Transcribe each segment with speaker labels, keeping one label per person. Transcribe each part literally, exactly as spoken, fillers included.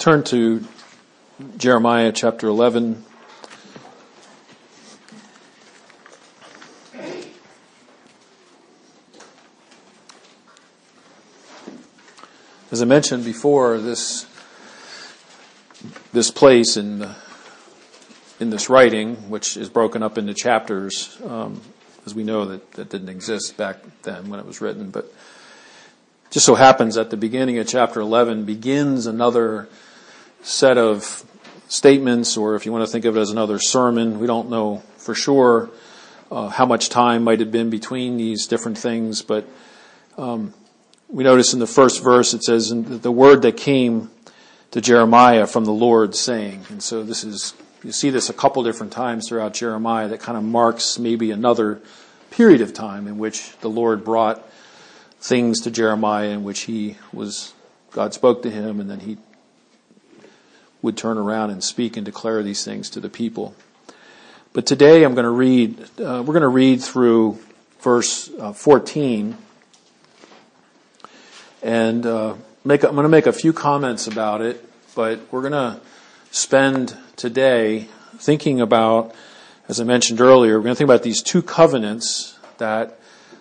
Speaker 1: turn to Jeremiah chapter eleven. As I mentioned before, this this place in the, in this writing, which is broken up into chapters, um, as we know that that didn't exist back then when it was written, but just so happens that the beginning of chapter eleven begins another set of statements, or if you want to think of it as another sermon. We don't know for sure uh, how much time might have been between these different things, but um, we notice in the first verse it says, the word that came to Jeremiah from the Lord saying. And so this is, you see this a couple different times throughout Jeremiah that kind of marks maybe another period of time in which the Lord brought things to Jeremiah, in which he was, God spoke to him, and then he would turn around and speak and declare these things to the people. But today I'm going to read, uh, we're going to read through verse uh, fourteen. And uh, make, I'm going to make a few comments about it, but we're going to spend today thinking about, as I mentioned earlier, we're going to think about these two covenants that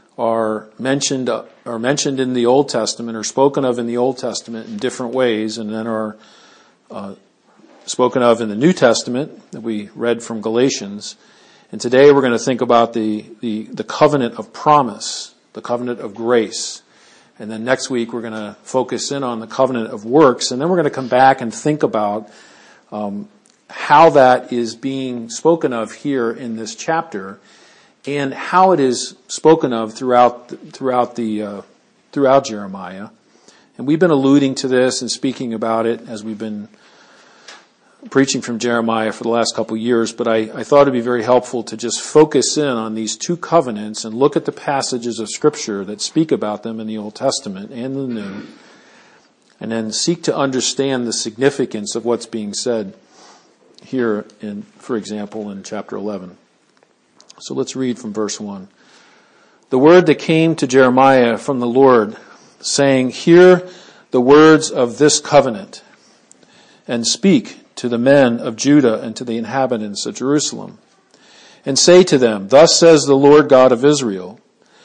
Speaker 1: are mentioned uh, are mentioned in the Old Testament, or spoken of in the Old Testament in different ways, and then are uh, spoken of in the New Testament that we read from Galatians. And today we're going to think about the the, the covenant of promise, the covenant of grace. And then next week we're going to focus in on the covenant of works, and then we're going to come back and think about um, how that is being spoken of here in this chapter, and how it is spoken of throughout throughout the uh, throughout Jeremiah. And we've been alluding to this and speaking about it as we've been preaching from Jeremiah for the last couple of years, but I, I thought it'd be very helpful to just focus in on these two covenants and look at the passages of Scripture that speak about them in the Old Testament and the New, and then seek to understand the significance of what's being said here in, for example, in chapter eleven. So let's read from verse one. The word that came to Jeremiah from the Lord, saying, hear the words of this covenant, and speak to the men of Judah and to the inhabitants of Jerusalem, and say to them, thus says the Lord God of Israel,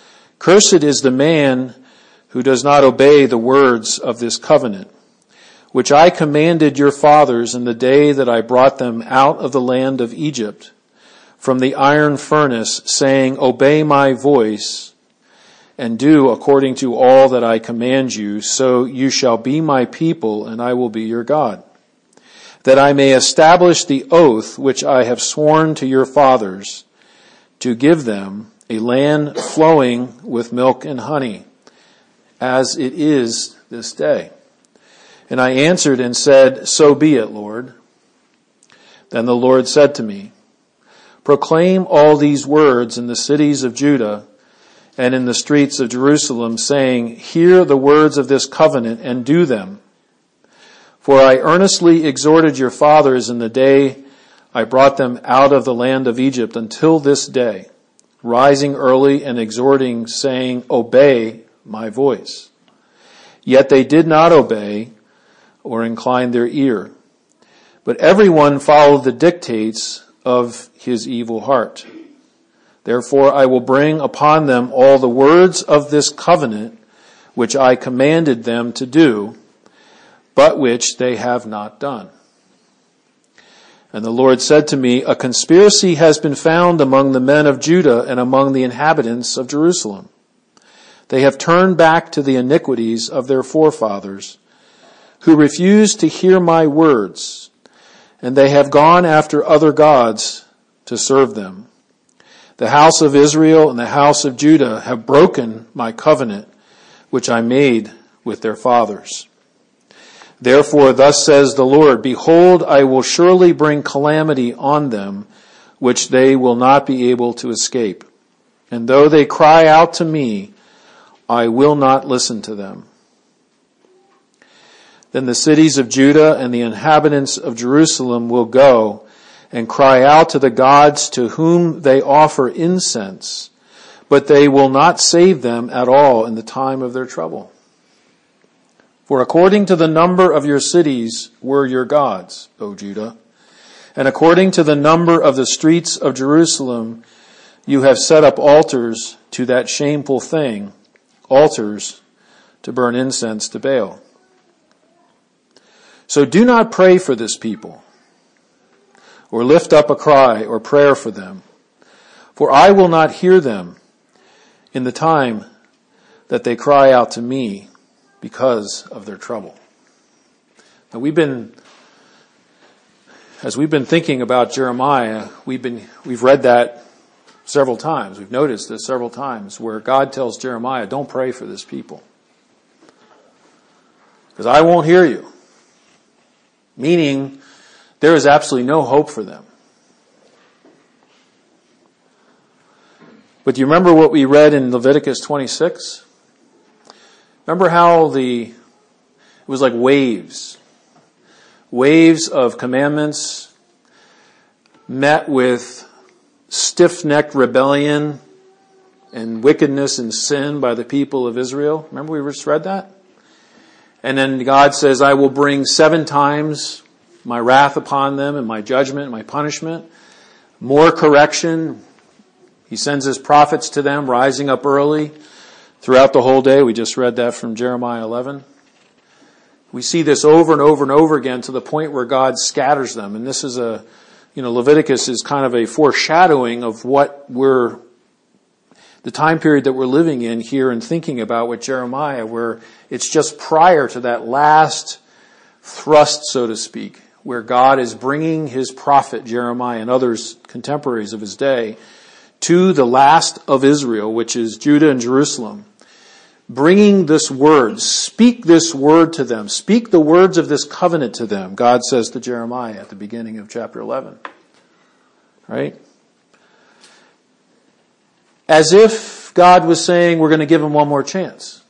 Speaker 1: cursed is the man who does not obey the words of this covenant, which I commanded your fathers in the day that I brought them out of the land of Egypt, from the iron furnace, saying, obey my voice, and do according to all that I command you, so you shall be my people, and I will be your God, that I may establish the oath which I have sworn to your fathers, to give them a land flowing with milk and honey, as it is this day. And I answered and said, so be it, Lord. Then the Lord said to me, proclaim all these words in the cities of Judah and in the streets of Jerusalem, saying, hear the words of this covenant and do them. For I earnestly exhorted your fathers in the day I brought them out of the land of Egypt until this day, rising early and exhorting, saying, obey my voice. Yet they did not obey or incline their ear, but everyone followed the dictates of his evil heart. Therefore I will bring upon them all the words of this covenant which I commanded them to do, but which they have not done. And the Lord said to me, a conspiracy has been found among the men of Judah and among the inhabitants of Jerusalem. They have turned back to the iniquities of their forefathers, who refused to hear my words, and they have gone after other gods to serve them. The house of Israel and the house of Judah have broken my covenant, which I made with their fathers. Therefore, thus says the Lord, behold, I will surely bring calamity on them, which they will not be able to escape. And though they cry out to me, I will not listen to them. Then the cities of Judah and the inhabitants of Jerusalem will go and cry out to the gods to whom they offer incense, but they will not save them at all in the time of their trouble. For according to the number of your cities were your gods, O Judah, and according to the number of the streets of Jerusalem, you have set up altars to that shameful thing, altars to burn incense to Baal. So do not pray for this people, or lift up a cry or prayer for them, for I will not hear them in the time that they cry out to me because of their trouble. Now we've been, as we've been thinking about Jeremiah, we've been, we've read that several times. We've noticed this several times where God tells Jeremiah, don't pray for this people, because I won't hear you. Meaning, there is absolutely no hope for them. But do you remember what we read in Leviticus twenty-six? Remember how the, it was like waves. Waves of commandments met with stiff-necked rebellion and wickedness and sin by the people of Israel. Remember we just read that? And then God says, I will bring seven times my wrath upon them and my judgment and my punishment. More correction. He sends his prophets to them, rising up early throughout the whole day. We just read that from Jeremiah eleven. We see this over and over and over again to the point where God scatters them. And this is a, you know, Leviticus is kind of a foreshadowing of what we're, the time period that we're living in here and thinking about with Jeremiah, where it's just prior to that last thrust, so to speak, where God is bringing his prophet Jeremiah and others, contemporaries of his day, to the last of Israel, which is Judah and Jerusalem, bringing this word, speak this word to them, speak the words of this covenant to them, God says to Jeremiah at the beginning of chapter eleven. Right? As if God was saying, we're going to give him one more chance.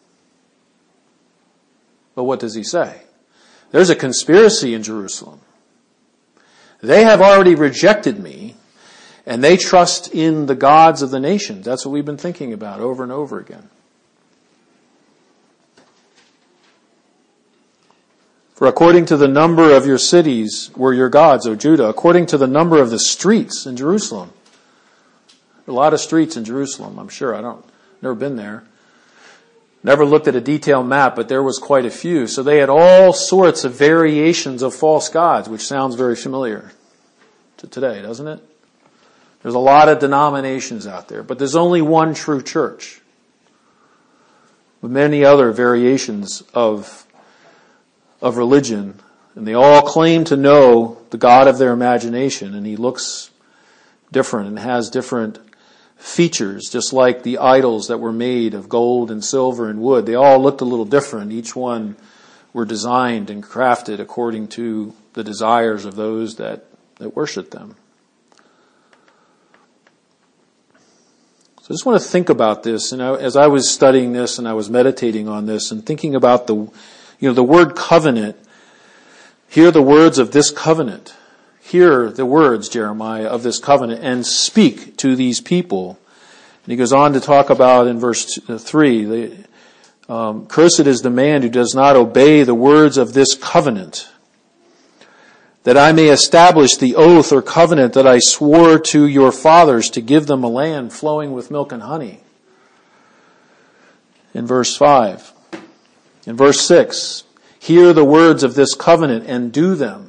Speaker 1: But what does he say? There's a conspiracy in Jerusalem. They have already rejected me, and they trust in the gods of the nations. That's what we've been thinking about over and over again. For according to the number of your cities were your gods, O Judah, according to the number of the streets in Jerusalem. A lot of streets in Jerusalem, I'm sure. I don't, never been there. Never looked at a detailed map, but there was quite a few. So they had all sorts of variations of false gods, which sounds very familiar to today, doesn't it? There's a lot of denominations out there, but there's only one true church with many other variations of, of religion, and they all claim to know the God of their imagination, and he looks different and has different features, just like the idols that were made of gold and silver and wood. They all looked a little different. Each one were designed and crafted according to the desires of those that, that worship them. So I just want to think about this. And I, as I was studying this and I was meditating on this and thinking about the, you know, the word covenant, hear the words of this covenant. Hear the words, Jeremiah, of this covenant and speak to these people. And he goes on to talk about in verse three, the, um, cursed is the man who does not obey the words of this covenant, that I may establish the oath or covenant that I swore to your fathers to give them a land flowing with milk and honey. In verse five. In verse six, hear the words of this covenant and do them.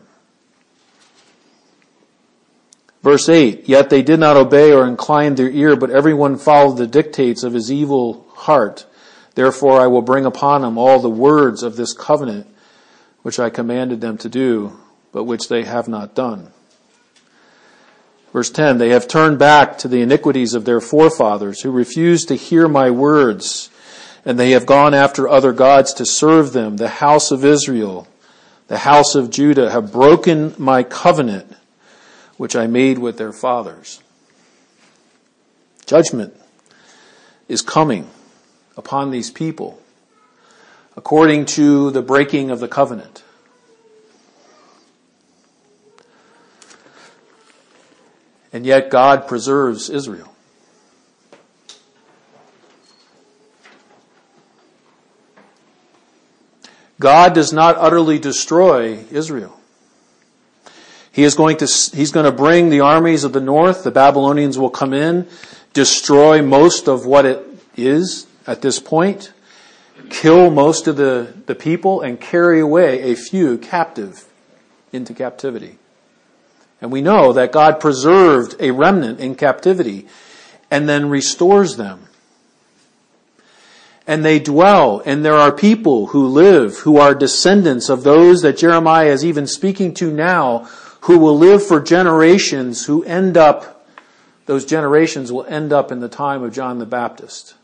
Speaker 1: Verse eight, yet they did not obey or incline their ear, but everyone followed the dictates of his evil heart. Therefore I will bring upon them all the words of this covenant, which I commanded them to do, but which they have not done. Verse ten, they have turned back to the iniquities of their forefathers, who refused to hear my words, and they have gone after other gods to serve them. The house of Israel, the house of Judah, have broken my covenant, which I made with their fathers. Judgment is coming upon these people according to the breaking of the covenant. And yet God preserves Israel. God does not utterly destroy Israel. He is going to, he's going to bring the armies of the north. The Babylonians will come in, destroy most of what it is at this point, kill most of the, the people, and carry away a few captive into captivity. And we know that God preserved a remnant in captivity and then restores them. And they dwell, and there are people who live, who are descendants of those that Jeremiah is even speaking to now, who will live for generations, who end up, those generations will end up in the time of John the Baptist.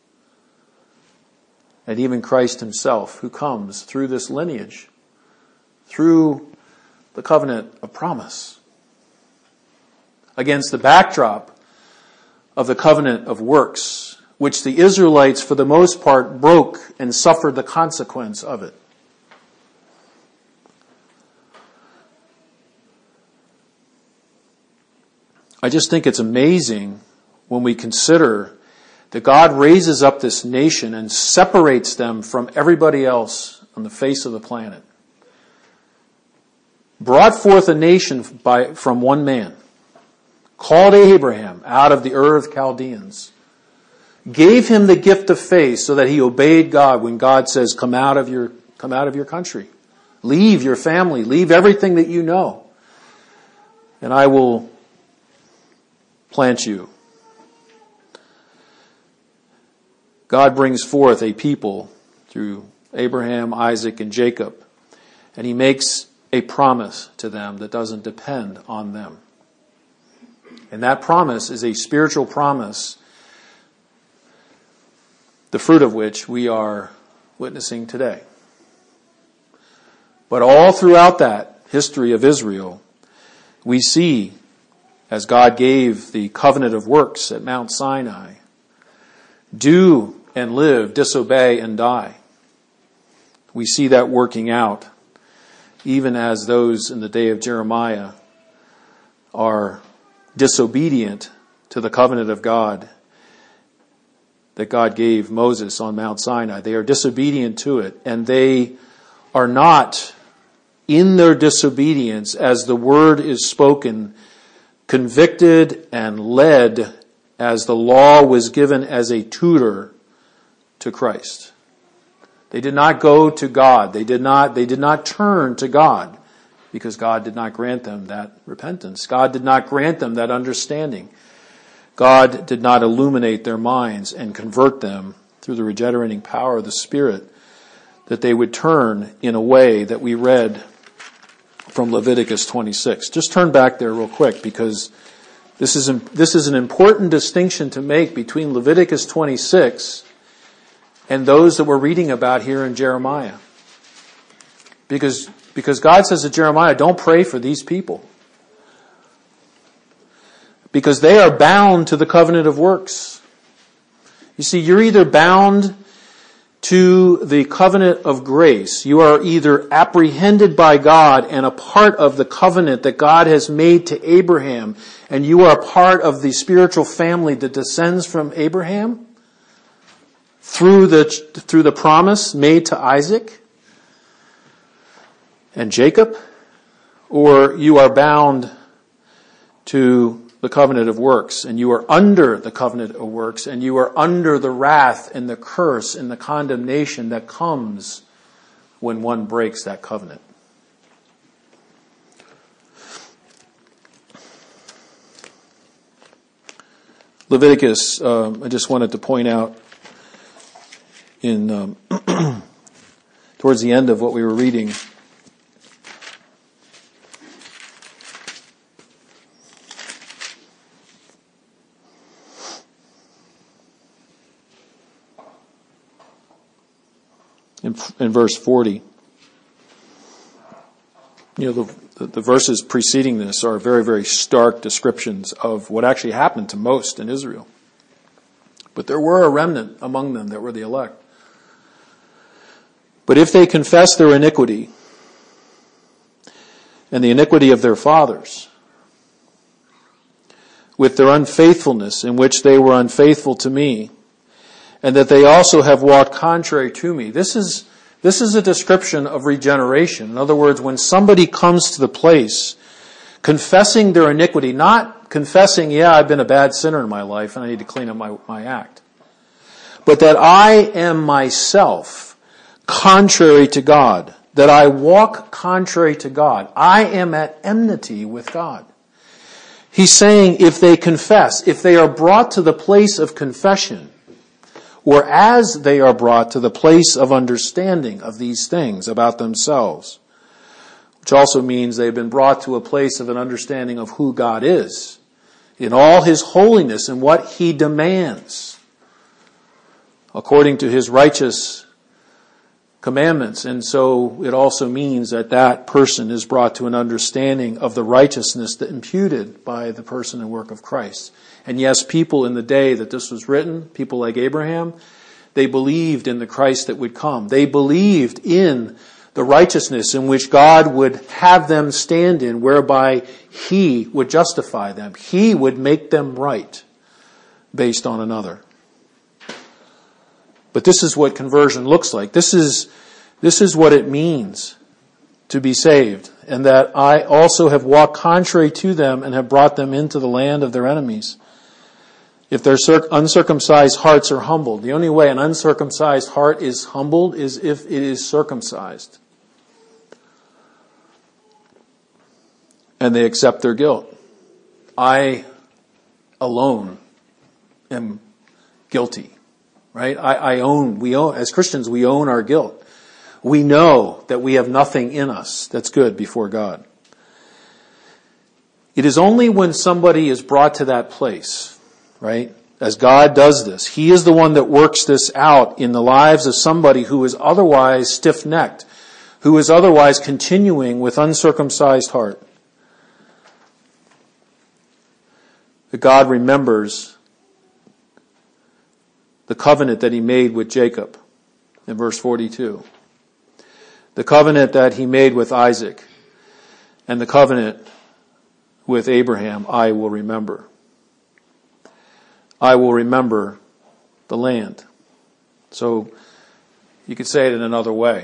Speaker 1: And even Christ himself, who comes through this lineage, through the covenant of promise, against the backdrop of the covenant of works, which the Israelites, for the most part, broke and suffered the consequence of it. I just think it's amazing when we consider that God raises up this nation and separates them from everybody else on the face of the planet. Brought forth a nation by, from one man, called Abraham out of the Ur of Chaldeans, gave him the gift of faith so that he obeyed God when God says, come out of your, come out of your country. Leave your family, leave everything that you know, and I will plant you. God brings forth a people through Abraham, Isaac, and Jacob, and he makes a promise to them that doesn't depend on them. And that promise is a spiritual promise, the fruit of which we are witnessing today. But all throughout that history of Israel, we see, as God gave the covenant of works at Mount Sinai, do and live, disobey and die. We see that working out, even as those in the day of Jeremiah are disobedient to the covenant of God that God gave Moses on Mount Sinai. They are disobedient to it, and they are not, in their disobedience, as the word is spoken, convicted and led as the law was given as a tutor to Christ. They did not go to God. They did not, they did not turn to God because God did not grant them that repentance. God did not grant them that understanding. God did not illuminate their minds and convert them through the regenerating power of the Spirit, that they would turn in a way that we read from Leviticus twenty-six. Just turn back there real quick, because this is, this is an important distinction to make between Leviticus twenty-six and those that we're reading about here in Jeremiah. Because, because God says to Jeremiah, don't pray for these people. Because they are bound to the covenant of works. You see, you're either bound to the covenant of grace. You are either apprehended by God and a part of the covenant that God has made to Abraham, and you are a part of the spiritual family that descends from Abraham through the, through the promise made to Isaac and Jacob, or you are bound to the covenant of works, and you are under the covenant of works, and you are under the wrath and the curse and the condemnation that comes when one breaks that covenant. Leviticus, um, I just wanted to point out in um, towards the end of what we were reading, In, in verse forty. You know, the, the verses preceding this are very, very stark descriptions of what actually happened to most in Israel. But there were a remnant among them that were the elect. But if they confess their iniquity and the iniquity of their fathers, with their unfaithfulness in which they were unfaithful to me, and that they also have walked contrary to me. This is, This is a description of regeneration. In other words, when somebody comes to the place confessing their iniquity, not confessing, yeah, I've been a bad sinner in my life and I need to clean up my, my act, but that I am myself contrary to God, that I walk contrary to God. I am at enmity with God. He's saying if they confess, if they are brought to the place of confession, or as they are brought to the place of understanding of these things about themselves, which also means they've been brought to a place of an understanding of who God is in all His holiness and what He demands according to His righteous commandments. And so it also means that that person is brought to an understanding of the righteousness that imputed by the person and work of Christ. And yes, people in the day that this was written, people like Abraham, they believed in the Christ that would come. They believed in the righteousness in which God would have them stand in, whereby He would justify them. He would make them right based on another. But this is what conversion looks like. This is, this is what it means to be saved. And that I also have walked contrary to them and have brought them into the land of their enemies. If their uncircumcised hearts are humbled, the only way an uncircumcised heart is humbled is if it is circumcised. And they accept their guilt. I alone am guilty. Right? I, I own, we own, as Christians, we own our guilt. We know that we have nothing in us that's good before God. It is only when somebody is brought to that place, right? As God does this, He is the one that works this out in the lives of somebody who is otherwise stiff-necked, who is otherwise continuing with uncircumcised heart. That God remembers the covenant that He made with Jacob in verse forty-two. The covenant that He made with Isaac and the covenant with Abraham, I will remember. I will remember the land. So you could say it in another way.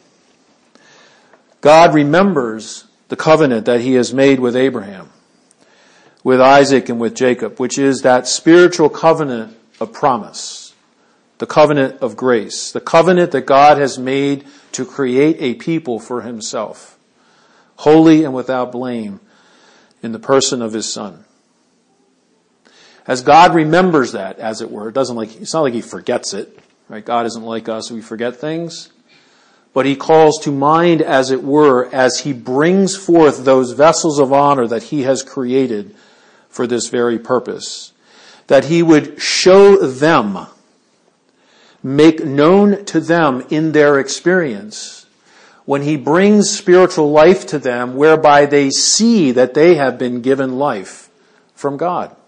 Speaker 1: God remembers the covenant that He has made with Abraham, with Isaac and with Jacob, which is that spiritual covenant of promise. The covenant of grace, the covenant that God has made to create a people for Himself, holy and without blame in the person of His Son. As God remembers that, as it were, it doesn't like, it's not like He forgets it, right? God isn't like us, we forget things. But He calls to mind, as it were, as He brings forth those vessels of honor that He has created for this very purpose. That He would show them, make known to them in their experience, when He brings spiritual life to them, whereby they see that they have been given life from God.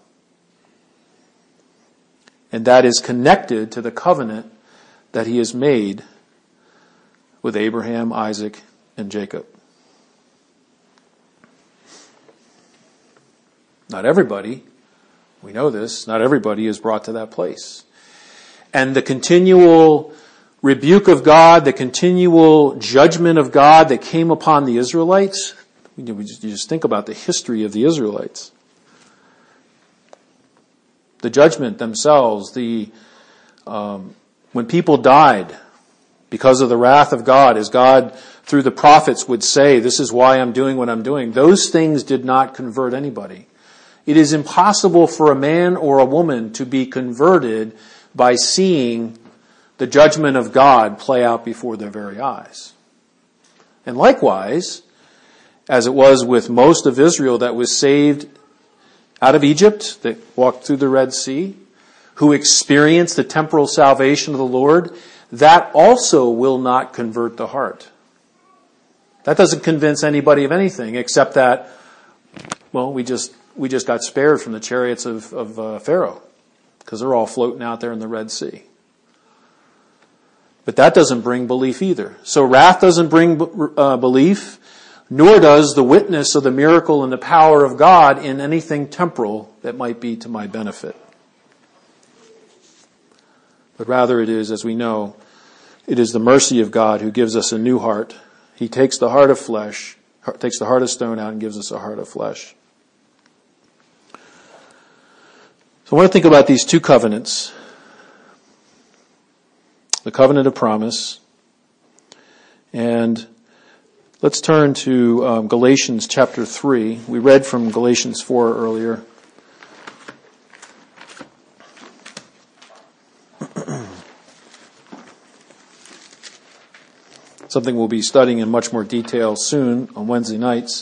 Speaker 1: And that is connected to the covenant that He has made with Abraham, Isaac, and Jacob. Not everybody, we know this, not everybody is brought to that place. And the continual rebuke of God, the continual judgment of God that came upon the Israelites, you just think about the history of the Israelites. The judgment themselves, the um, when people died because of the wrath of God, as God through the prophets would say, this is why I'm doing what I'm doing, those things did not convert anybody. It is impossible for a man or a woman to be converted by seeing the judgment of God play out before their very eyes. And likewise, as it was with most of Israel that was saved out of Egypt, that walked through the Red Sea, who experienced the temporal salvation of the Lord, that also will not convert the heart. That doesn't convince anybody of anything except that, well, we just we just got spared from the chariots of, of uh, Pharaoh, because they're all floating out there in the Red Sea. But that doesn't bring belief either. So wrath doesn't bring uh, belief, nor does the witness of the miracle and the power of God in anything temporal that might be to my benefit. But rather it is, as we know, It is the mercy of God who gives us a new heart. He takes the heart of flesh, takes the heart of stone out and gives us a heart of flesh. So I want to think about these two covenants. The covenant of promise. And let's turn to um, Galatians chapter three. We read from Galatians four earlier. Something we'll be studying in much more detail soon on Wednesday nights.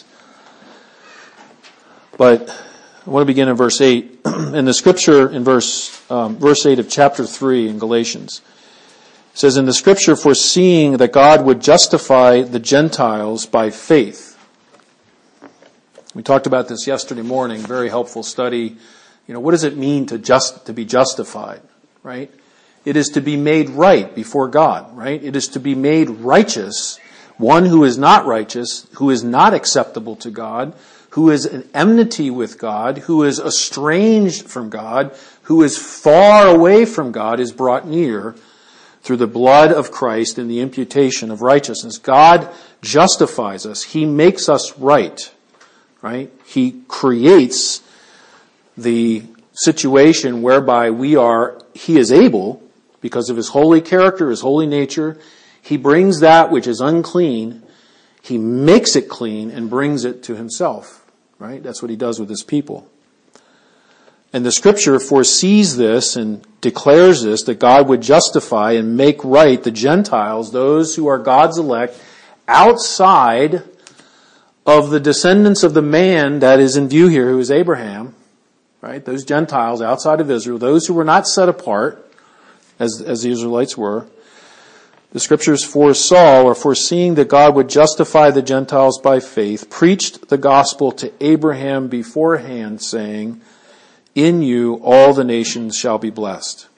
Speaker 1: But I want to begin in verse eight. In the scripture, in verse um, verse eight of chapter three in Galatians, it says, "In the scripture, foreseeing that God would justify the Gentiles by faith." We talked about this yesterday morning. Very helpful study. You know, what does it mean to just to be justified? Right? It is to be made right before God, right? It is to be made righteous. One who is not righteous, who is not acceptable to God, who is in enmity with God, who is estranged from God, who is far away from God, is brought near through the blood of Christ and the imputation of righteousness. God justifies us. He makes us right, right? He creates the situation whereby we are, He is able, because of His holy character, His holy nature, He brings that which is unclean, He makes it clean and brings it to Himself. Right? That's what He does with His people. And the scripture foresees this and declares this, that God would justify and make right the Gentiles, those who are God's elect, outside of the descendants of the man that is in view here, who is Abraham. Right? Those Gentiles outside of Israel, those who were not set apart, as, as the Israelites were. The scriptures foresaw, or foreseeing that God would justify the Gentiles by faith, preached the gospel to Abraham beforehand, saying, "In you all the nations shall be blessed."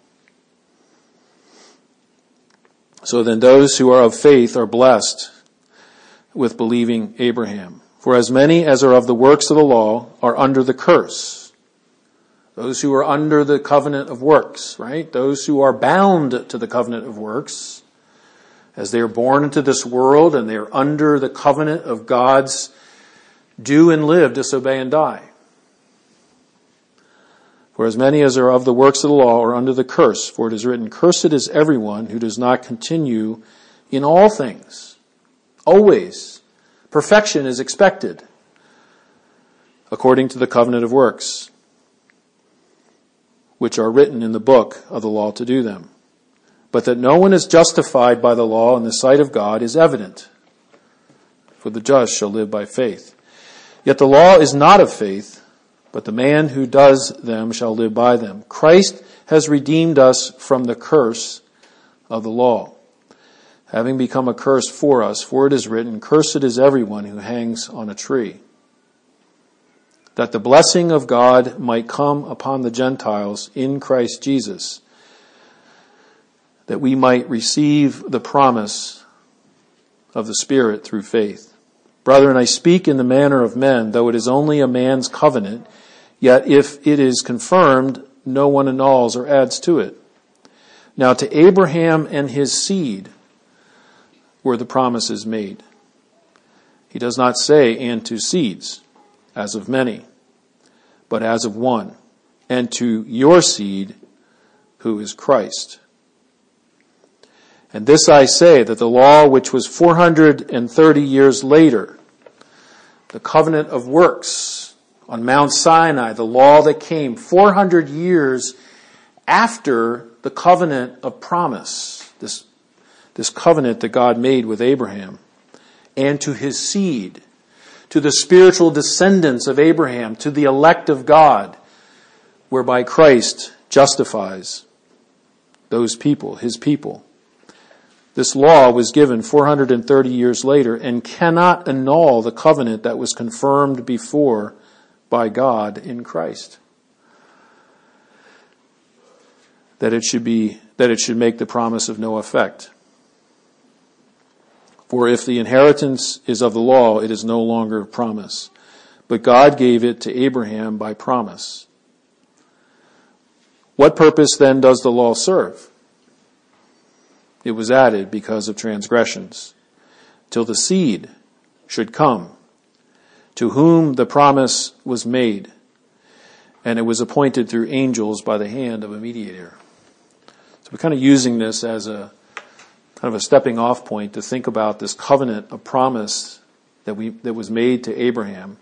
Speaker 1: So then those who are of faith are blessed with believing Abraham. For as many as are of the works of the law are under the curse. Those who are under the covenant of works, right? Those who are bound to the covenant of works, as they are born into this world and they are under the covenant of God's do and live, disobey and die. For as many as are of the works of the law are under the curse, for it is written, "Cursed is everyone who does not continue in all things." Always. Perfection is expected according to the covenant of works, which are written in the book of the law to do them. But that no one is justified by the law in the sight of God is evident, for the just shall live by faith. Yet the law is not of faith, but the man who does them shall live by them. Christ has redeemed us from the curse of the law, having become a curse for us, for it is written, "Cursed is everyone who hangs on a tree," that the blessing of God might come upon the Gentiles in Christ Jesus, that we might receive the promise of the Spirit through faith. Brethren, I speak in the manner of men, though it is only a man's covenant, yet if it is confirmed, no one annuls or adds to it. Now to Abraham and his seed were the promises made. He does not say, "and to seeds," as of many, but as of one, and to your seed, who is Christ. And this I say, that the law which was four hundred thirty years later, the covenant of works on Mount Sinai, the law that came four hundred years after the covenant of promise, this, this covenant that God made with Abraham, and to his seed, to the spiritual descendants of Abraham, to the elect of God, whereby Christ justifies those people, his people. This law was given four hundred thirty years later and cannot annul the covenant that was confirmed before by God in Christ. That it should be, that it should make the promise of no effect. For if the inheritance is of the law, it is no longer of promise. But God gave it to Abraham by promise. What purpose then does the law serve? it was added because of transgressions, till the seed should come, to whom the promise was made, and it was appointed through angels by the hand of a mediator. So we're kind of using this as a kind of a stepping off point to think about this covenant of promise that we that was made to Abraham,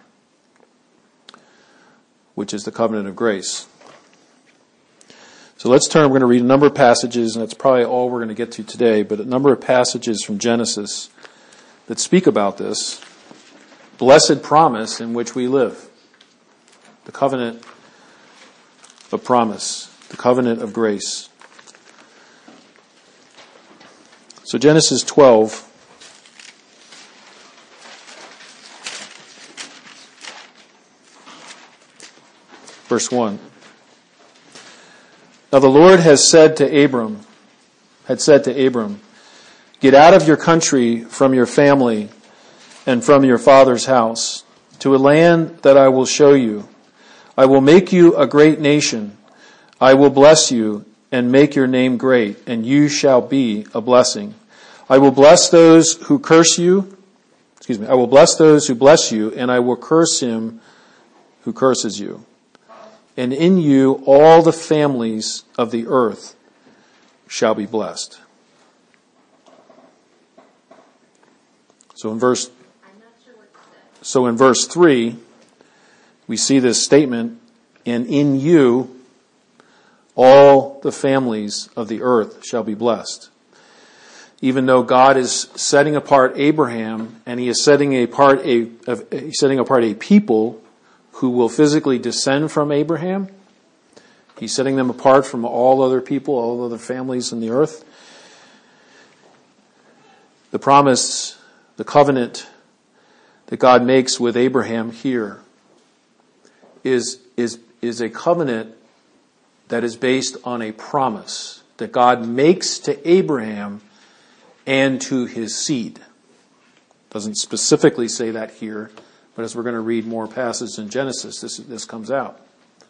Speaker 1: which is the covenant of grace. So let's turn, we're going to read a number of passages, and that's probably all we're going to get to today, but a number of passages from Genesis that speak about this blessed promise in which we live. The covenant of promise, the covenant of grace. So Genesis twelve, verse one. Now the Lord has said to Abram, had said to Abram, get out of your country, from your family, and from your father's house, to a land that I will show you. I will make you a great nation. I will bless you and make your name great, and you shall be a blessing. I will bless those who curse you. Excuse me. I will bless those who bless you, and I will curse him who curses you. And in you all the families of the earth shall be blessed. So in verse, so in verse three, we see this statement, and in you all the families of the earth shall be blessed. Even though God is setting apart Abraham, and he is setting apart a, a setting apart a people who will physically descend from Abraham, he's setting them apart from all other people, all other families in the earth. The promise, the covenant that God makes with Abraham here is, is, is a covenant that is based on a promise that God makes to Abraham and to his seed. Doesn't specifically say that here, but as we're going to read more passages in Genesis, this, this comes out.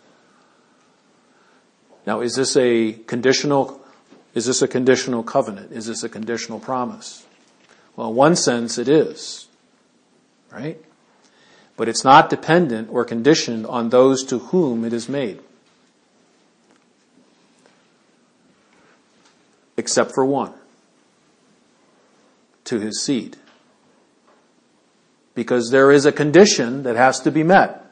Speaker 1: Now, is this a conditional, is this a conditional covenant? Is this a conditional promise? Well, in one sense it is, right? But it's not dependent or conditioned on those to whom it is made. Except for one. To his seed. Because there is a condition that has to be met.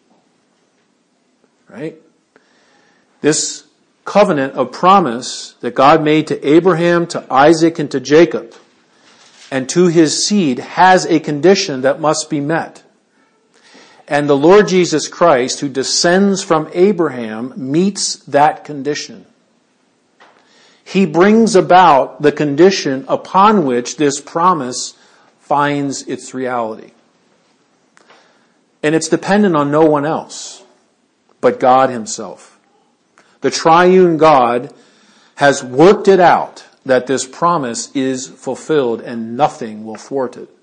Speaker 1: Right? This covenant of promise that God made to Abraham, to Isaac, and to Jacob, and to his seed, has a condition that must be met. And the Lord Jesus Christ, who descends from Abraham, meets that condition. He brings about the condition upon which this promise finds its reality. And it's dependent on no one else but God himself. The triune God has worked it out that this promise is fulfilled and nothing will thwart it.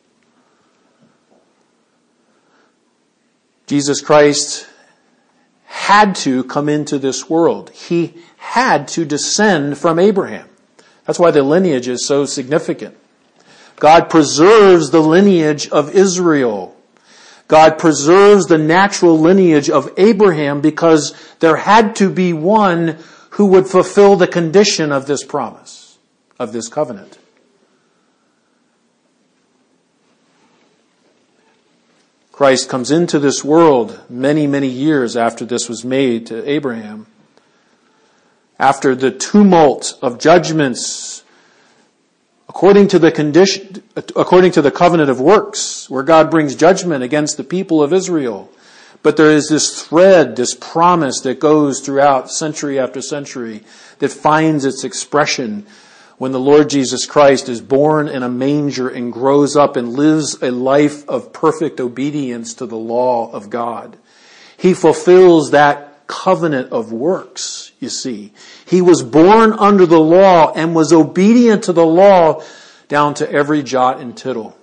Speaker 1: Jesus Christ had to come into this world. He had to descend from Abraham. That's why the lineage is so significant. God preserves the lineage of Israel. God preserves the natural lineage of Abraham because there had to be one who would fulfill the condition of this promise, of this covenant. Christ comes into this world many, many years after this was made to Abraham. After the tumult of judgments, according to the condition, according to the covenant of works, where God brings judgment against the people of Israel. But there is this thread, this promise that goes throughout century after century that finds its expression when the Lord Jesus Christ is born in a manger and grows up and lives a life of perfect obedience to the law of God. He fulfills that covenant of works, you see. He was born under the law and was obedient to the law down to every jot and tittle.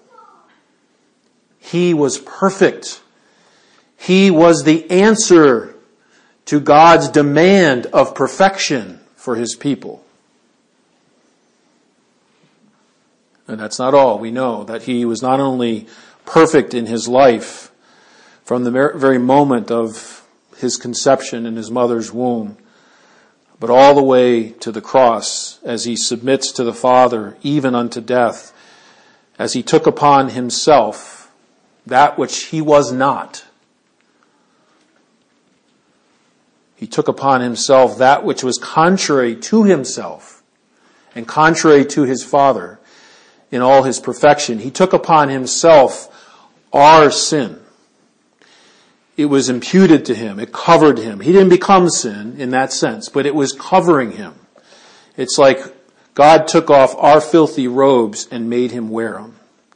Speaker 1: He was perfect. He was the answer to God's demand of perfection for his people. And that's not all. We know that he was not only perfect in his life from the very moment of his conception in his mother's womb, but all the way to the cross as he submits to the Father, even unto death, as he took upon himself that which he was not. He took upon himself that which was contrary to himself and contrary to his Father in all his perfection. He took upon himself our sin. It was imputed to him. It covered him. He didn't become sin in that sense, but it was covering him. It's like God took off our filthy robes and made him wear them.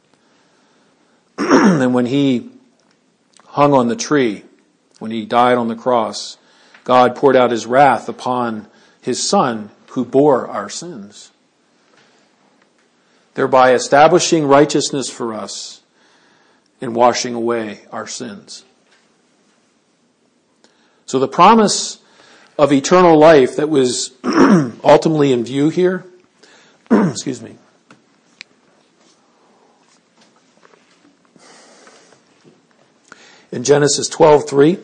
Speaker 1: And when he hung on the tree, when he died on the cross, God poured out his wrath upon his Son who bore our sins, thereby establishing righteousness for us and washing away our sins. So the promise of eternal life that was ultimately in view here, excuse me, in Genesis twelve three,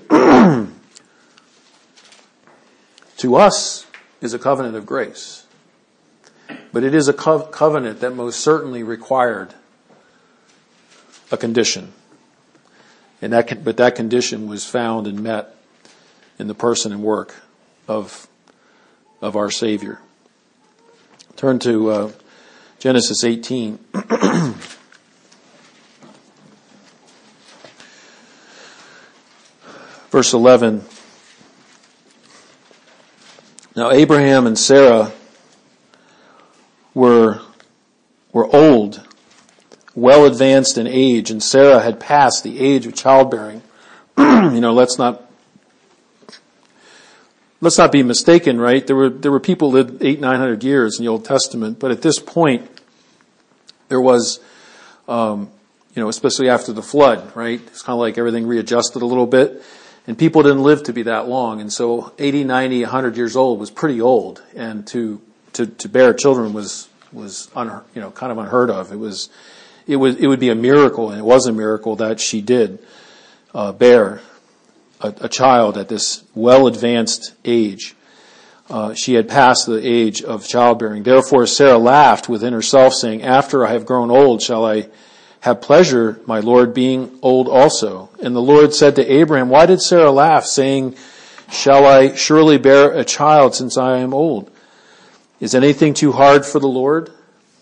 Speaker 1: to us is a covenant of grace. But it is a co- covenant that most certainly required a condition. And that con- but that condition was found and met in the person and work of, of our Savior. Turn to uh, Genesis eighteen. Verse eleven. Now Abraham and Sarah were, were old, well advanced in age, and Sarah had passed the age of childbearing. You know, let's not Let's not be mistaken, right? There were there were people who lived eight, nine hundred years in the Old Testament, but at this point, there was, um, you know, especially after the flood, right? It's kind of like everything readjusted a little bit, and people didn't live to be that long, and so eighty, ninety, one hundred years old was pretty old, and to to to bear children was was un, you know kind of unheard of. It was it was it would be a miracle, and it was a miracle that she did uh, bear A, a child at this well-advanced age. Uh, she had passed the age of childbearing. Therefore Sarah laughed within herself, saying, after I have grown old, shall I have pleasure, my Lord, being old also? And the Lord said to Abraham, why did Sarah laugh, saying, shall I surely bear a child since I am old? Is anything too hard for the Lord?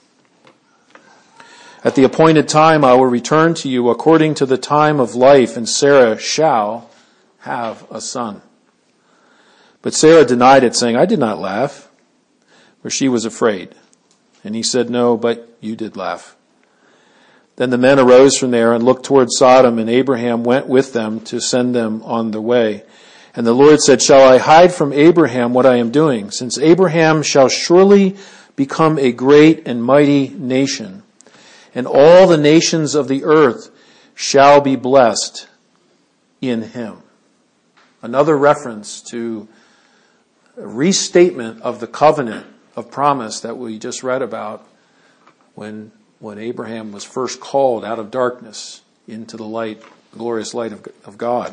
Speaker 1: At the appointed time I will return to you according to the time of life, and Sarah shall have a son. But Sarah denied it, saying, I did not laugh, for she was afraid. And he said, no, but you did laugh. Then the men arose from there and looked toward Sodom, and Abraham went with them to send them on their way. And the Lord said, shall I hide from Abraham what I am doing? Since Abraham shall surely become a great and mighty nation, and all the nations of the earth shall be blessed in him. Another reference to a restatement of the covenant of promise that we just read about when, when Abraham was first called out of darkness into the light, the glorious light of, of God.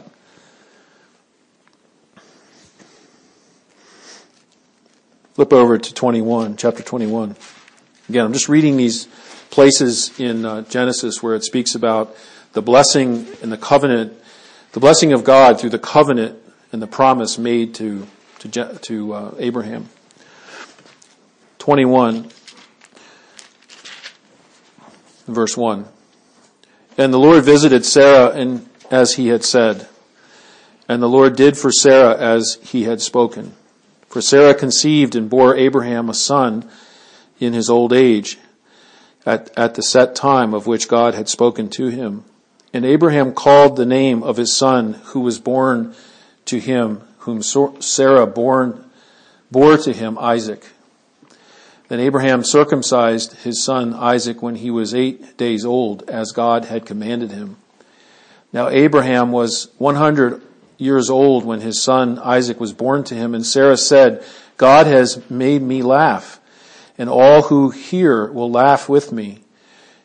Speaker 1: Flip over to twenty-one, chapter twenty-one. Again, I'm just reading these places in uh, Genesis where it speaks about the blessing and the covenant, the blessing of God through the covenant and the promise made to to, to uh, Abraham. twenty-one, verse one. And the Lord visited Sarah, and as he had said, and the Lord did for Sarah as he had spoken. For Sarah conceived and bore Abraham a son in his old age, at, at the set time of which God had spoken to him. And Abraham called the name of his son who was born to him, whom Sarah born, bore to him, Isaac. Then Abraham circumcised his son Isaac when he was eight days old, as God had commanded him. Now Abraham was one hundred years old when his son Isaac was born to him, and Sarah said, God has made me laugh, and all who hear will laugh with me.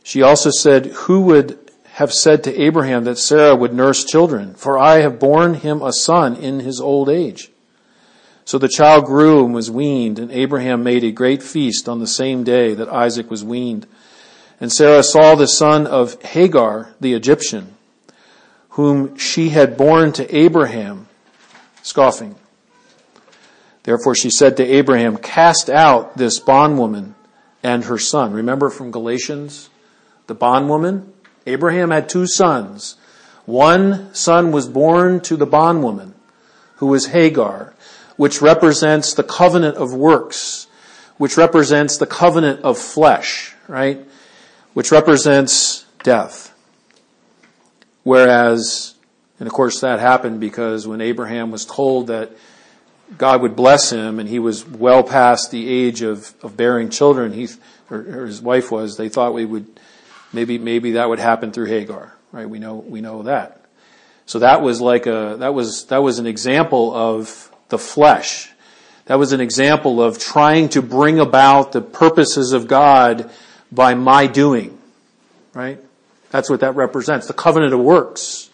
Speaker 1: She also said, who would have said to Abraham that Sarah would nurse children? For I have borne him a son in his old age. So the child grew and was weaned, and Abraham made a great feast on the same day that Isaac was weaned. And Sarah saw the son of Hagar, the Egyptian, whom she had borne to Abraham, scoffing. Therefore she said to Abraham, cast out this bondwoman and her son. Remember from Galatians, the bondwoman? Abraham had two sons. One son was born to the bondwoman, who was Hagar, which represents the covenant of works, which represents the covenant of flesh, right? Which represents death. Whereas, and of course that happened because when Abraham was told that God would bless him and he was well past the age of, of bearing children, he, or, or his wife was, they thought we would, maybe, maybe that would happen through Hagar, right? We know, we know that. So that was like a, that was, that was an example of the flesh. That was an example of trying to bring about the purposes of God by my doing, right? That's what that represents, the covenant of works.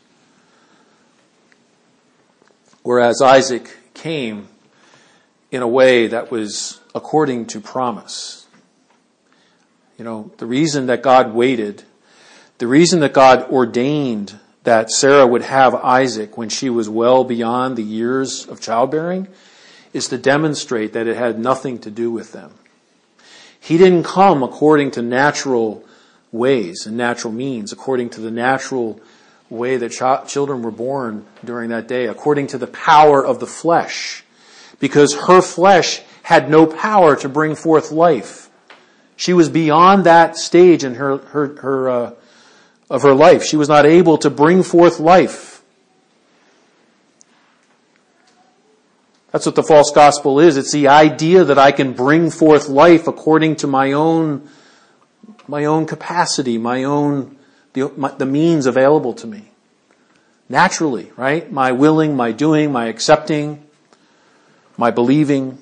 Speaker 1: Whereas Isaac came in a way that was according to promise. You know, the reason that God waited, the reason that God ordained that Sarah would have Isaac when she was well beyond the years of childbearing is to demonstrate that it had nothing to do with them. He didn't come according to natural ways and natural means, according to the natural way that ch- children were born during that day, according to the power of the flesh, because her flesh had no power to bring forth life. She was beyond that stage in her, her, her, uh, of her life. She was not able to bring forth life. That's what the false gospel is. It's the idea that I can bring forth life according to my own, my own capacity, my own, the, my, the means available to me. Naturally, right? My willing, my doing, my accepting, my believing.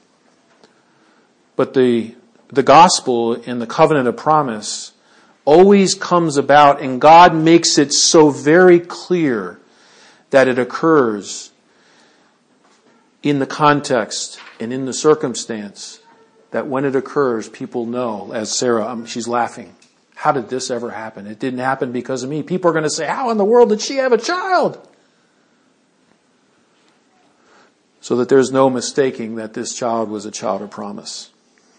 Speaker 1: But the, the gospel in the covenant of promise always comes about, and God makes it so very clear that it occurs in the context and in the circumstance that when it occurs, people know, as Sarah, um, she's laughing. How did this ever happen? It didn't happen because of me. People are going to say, how in the world did she have a child? So that there's no mistaking that this child was a child of promise.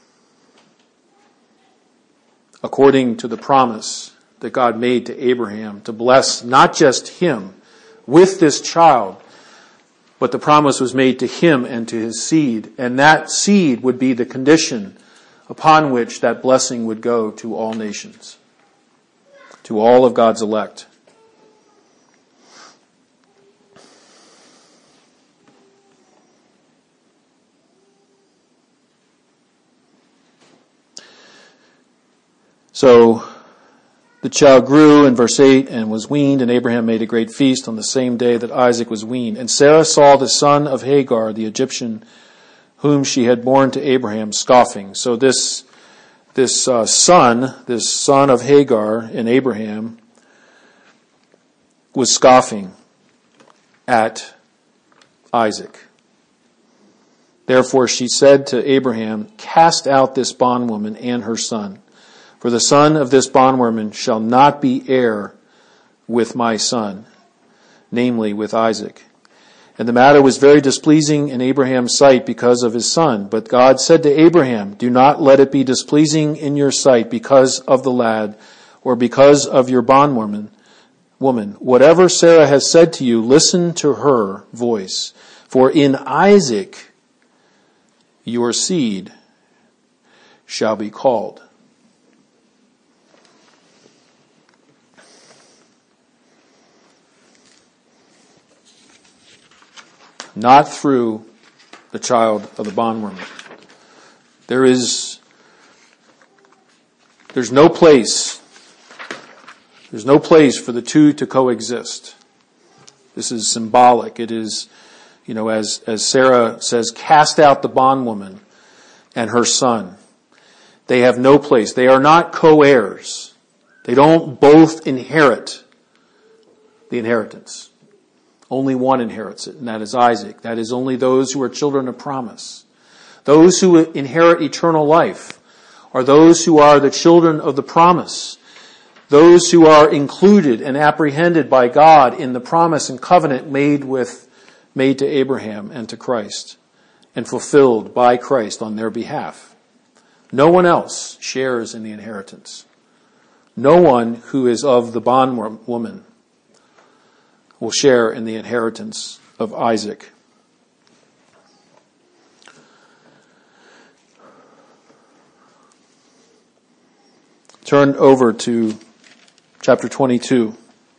Speaker 1: According to the promise that God made to Abraham to bless not just him with this child, but the promise was made to him and to his seed. And that seed would be the condition upon which that blessing would go to all nations, to all of God's elect. So the child grew in verse eight and was weaned, and Abraham made a great feast on the same day that Isaac was weaned. And Sarah saw the son of Hagar, the Egyptian, whom she had borne to Abraham, scoffing. So this this uh, son, this son of Hagar in Abraham, was scoffing at Isaac. Therefore she said to Abraham, cast out this bondwoman and her son. For the son of this bondwoman shall not be heir with my son, namely with Isaac. And the matter was very displeasing in Abraham's sight because of his son. But God said to Abraham, do not let it be displeasing in your sight because of the lad or because of your bondwoman. Woman, whatever Sarah has said to you, listen to her voice. For in Isaac your seed shall be called. Not through the child of the bondwoman. There is, there's no place, there's no place for the two to coexist. This is symbolic. It is, you know, as, as Sarah says, cast out the bondwoman and her son. They have no place. They are not co-heirs. They don't both inherit the inheritance. Only one inherits it, and that is Isaac. That is only those who are children of promise. Those who inherit eternal life are those who are the children of the promise. Those who are included and apprehended by God in the promise and covenant made with, made to Abraham and to Christ, and fulfilled by Christ on their behalf. No one else shares in the inheritance. No one who is of the bondwoman will share in the inheritance of Isaac. Turn over to chapter twenty-two,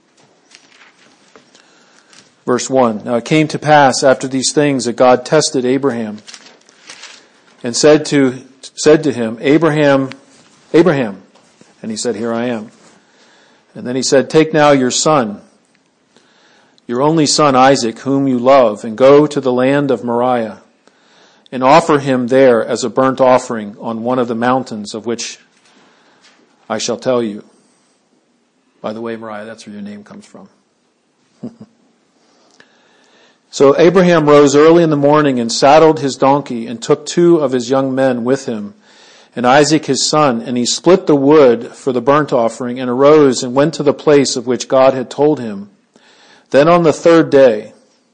Speaker 1: verse one. Now it came to pass after these things that God tested Abraham and said to said to him, Abraham, Abraham. And he said, here I am. And then he said, take now your son, your only son Isaac, whom you love, and go to the land of Moriah, and offer him there as a burnt offering on one of the mountains of which I shall tell you. By the way, Moriah, that's where your name comes from. So Abraham rose early in the morning and saddled his donkey and took two of his young men with him, and Isaac his son, and he split the wood for the burnt offering and arose and went to the place of which God had told him. Then on the third day,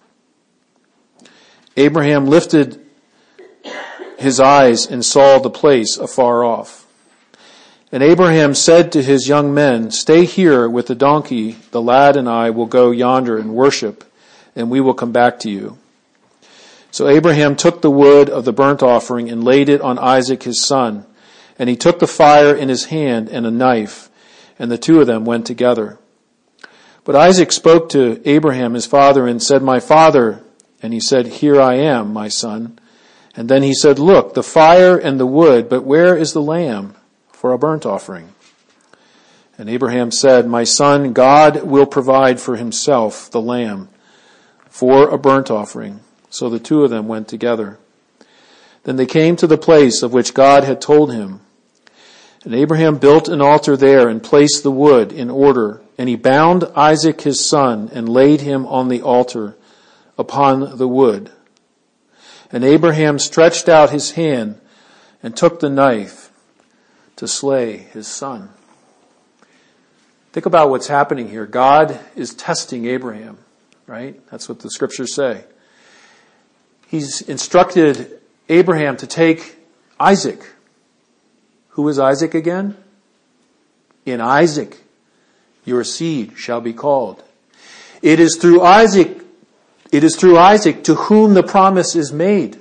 Speaker 1: Abraham lifted his eyes and saw the place afar off. And Abraham said to his young men, stay here with the donkey, the lad and I will go yonder and worship, and we will come back to you. So Abraham took the wood of the burnt offering and laid it on Isaac his son, and he took the fire in his hand and a knife, and the two of them went together. But Isaac spoke to Abraham his father and said, my father. And he said, here I am, my son. And then he said, look, the fire and the wood, but where is the lamb for a burnt offering? And Abraham said, my son, God will provide for himself the lamb for a burnt offering. So the two of them went together. Then they came to the place of which God had told him. And Abraham built an altar there and placed the wood in order. And he bound Isaac his son and laid him on the altar upon the wood. And Abraham stretched out his hand and took the knife to slay his son. Think about what's happening here. God is testing Abraham, right? That's what the scriptures say. He's instructed Abraham to take Isaac. Who is Isaac again? In Isaac, your seed shall be called. It is through Isaac, it is through Isaac to whom the promise is made.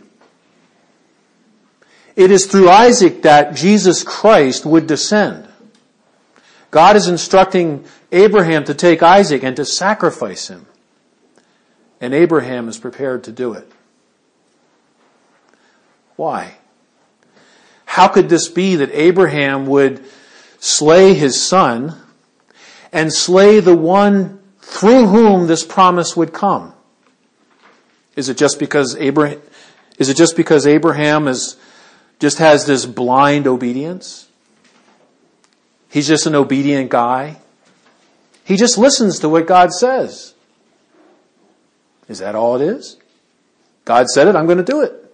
Speaker 1: It is through Isaac that Jesus Christ would descend. God is instructing Abraham to take Isaac and to sacrifice him. And Abraham is prepared to do it. Why? How could this be that Abraham would slay his son and slay the one through whom this promise would come? Is it just because Abraham, is it just because Abraham is, just has this blind obedience? He's just an obedient guy. He just listens to what God says. Is that all it is? God said it, I'm going to do it.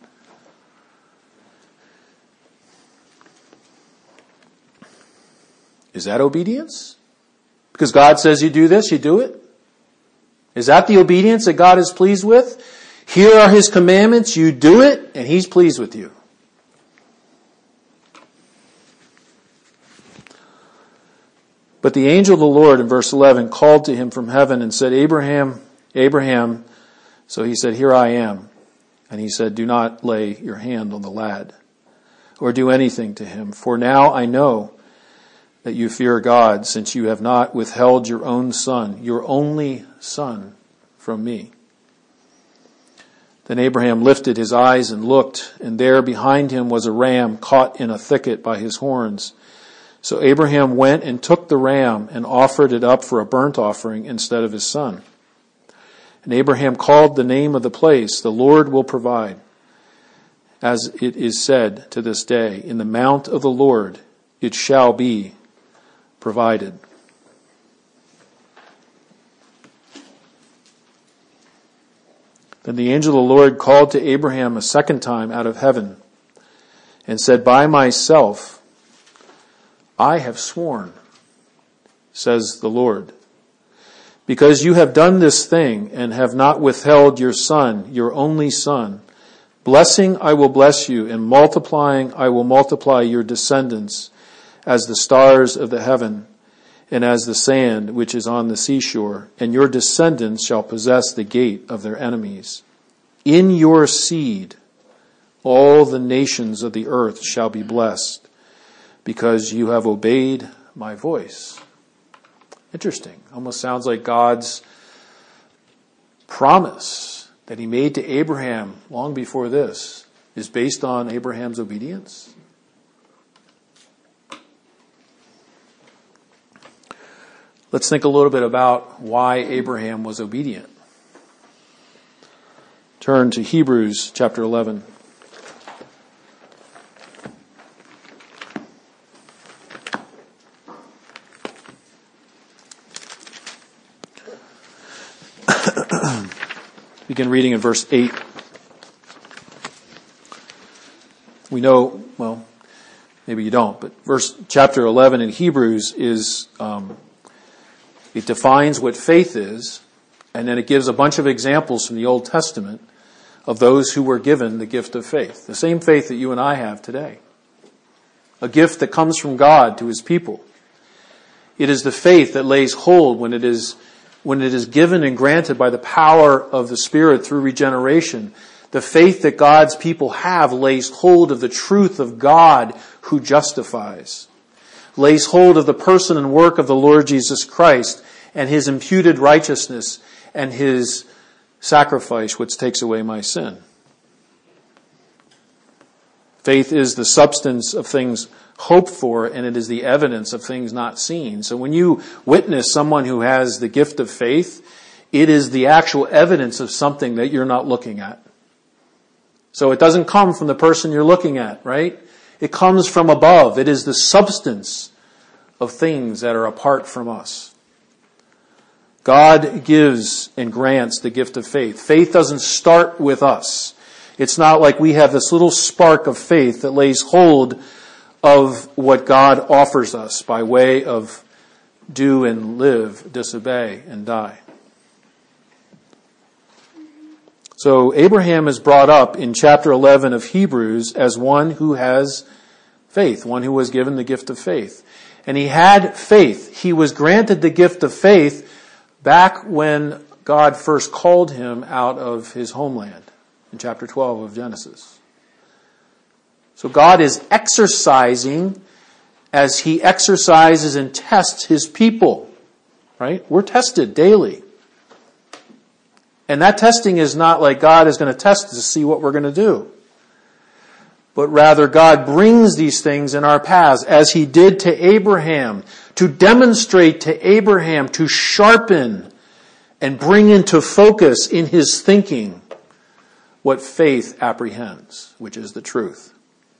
Speaker 1: Is that obedience? Because God says you do this, you do it? Is that the obedience that God is pleased with? Here are His commandments, you do it, and He's pleased with you. But the angel of the Lord, in verse eleven, called to him from heaven and said, Abraham, Abraham. So he said, here I am. And he said, do not lay your hand on the lad or do anything to him. For now I know that you fear God, since you have not withheld your own son, your only son, from me. Then Abraham lifted his eyes and looked, and there behind him was a ram caught in a thicket by his horns. So Abraham went and took the ram and offered it up for a burnt offering instead of his son. And Abraham called the name of the place, the Lord will provide. As it is said to this day, in the mount of the Lord it shall be provided. Then the angel of the Lord called to Abraham a second time out of heaven and said, "By myself I have sworn, says the Lord, because you have done this thing and have not withheld your son, your only son. Blessing I will bless you, and multiplying I will multiply your descendants as the stars of the heaven and as the sand which is on the seashore, and your descendants shall possess the gate of their enemies. In your seed all the nations of the earth shall be blessed, because you have obeyed my voice." Interesting. Almost sounds like God's promise that he made to Abraham long before this is based on Abraham's obedience. Let's think a little bit about why Abraham was obedient. Turn to Hebrews chapter eleven. Begin reading in verse eight. We know, well, maybe you don't, but verse chapter eleven in Hebrews is, um, it defines what faith is, and then it gives a bunch of examples from the Old Testament of those who were given the gift of faith. The same faith that you and I have today. A gift that comes from God to his people. It is the faith that lays hold when it is when it is given and granted by the power of the Spirit through regeneration. The faith that God's people have lays hold of the truth of God who justifies. Lays hold of the person and work of the Lord Jesus Christ and his imputed righteousness and his sacrifice which takes away my sin. Faith is the substance of things hoped for, and it is the evidence of things not seen. So when you witness someone who has the gift of faith, it is the actual evidence of something that you're not looking at. So it doesn't come from the person you're looking at, right? It comes from above. It is the substance of things that are apart from us. God gives and grants the gift of faith. Faith doesn't start with us. It's not like we have this little spark of faith that lays hold of what God offers us by way of do and live, disobey, and die. So Abraham is brought up in chapter eleven of Hebrews as one who has faith, one who was given the gift of faith. And he had faith. He was granted the gift of faith back when God first called him out of his homeland in chapter twelve of Genesis. So God is exercising as he exercises and tests his people, right? We're tested daily. And that testing is not like God is going to test us to see what we're going to do. But rather God brings these things in our paths as he did to Abraham, to demonstrate to Abraham, to sharpen and bring into focus in his thinking what faith apprehends, which is the truth.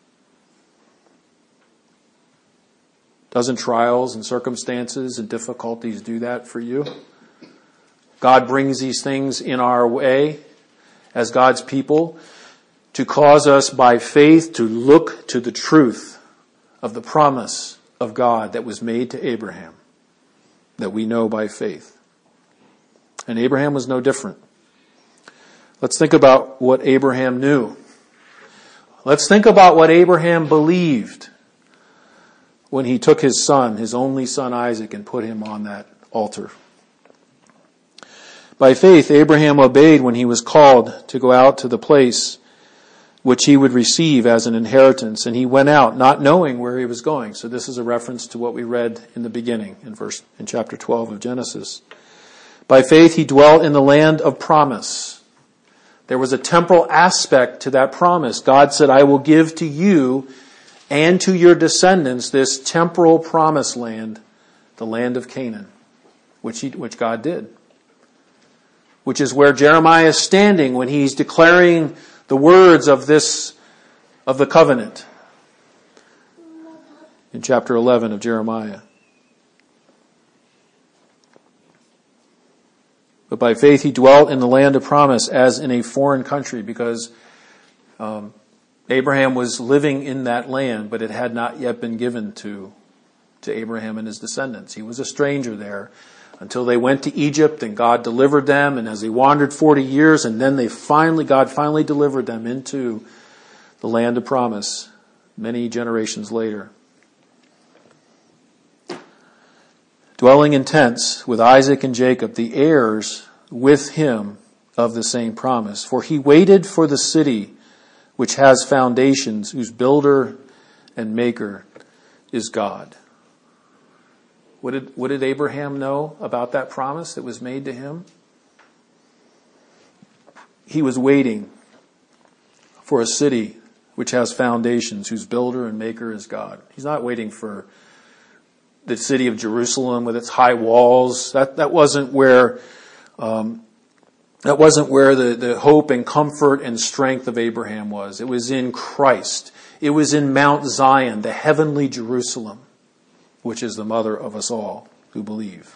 Speaker 1: Doesn't trials and circumstances and difficulties do that for you? God brings these things in our way as God's people to cause us by faith to look to the truth of the promise of God that was made to Abraham, that we know by faith. And Abraham was no different. Let's think about what Abraham knew. Let's think about what Abraham believed when he took his son, his only son Isaac, and put him on that altar. By faith, Abraham obeyed when he was called to go out to the place which he would receive as an inheritance. And he went out not knowing where he was going. So this is a reference to what we read in the beginning in verse, in chapter twelve of Genesis. By faith, he dwelt in the land of promise. There was a temporal aspect to that promise. God said, I will give to you and to your descendants this temporal promised land, the land of Canaan, which he, which God did. Which is where Jeremiah is standing when he's declaring the words of this, of the covenant in chapter eleven of Jeremiah. But by faith he dwelt in the land of promise as in a foreign country, because um, Abraham was living in that land, but it had not yet been given to, to Abraham and his descendants. He was a stranger there until they went to Egypt, and God delivered them. And as they wandered forty years, and then they finally, God finally delivered them into the land of promise many generations later. Dwelling in tents with Isaac and Jacob, the heirs with him of the same promise. For he waited for the city which has foundations, whose builder and maker is God. What did, what did Abraham know about that promise that was made to him? He was waiting for a city which has foundations, whose builder and maker is God. He's not waiting for the city of Jerusalem with its high walls. That that wasn't where um, that wasn't where the, the hope and comfort and strength of Abraham was. It was in Christ. It was in Mount Zion, the heavenly Jerusalem, which is the mother of us all who believe.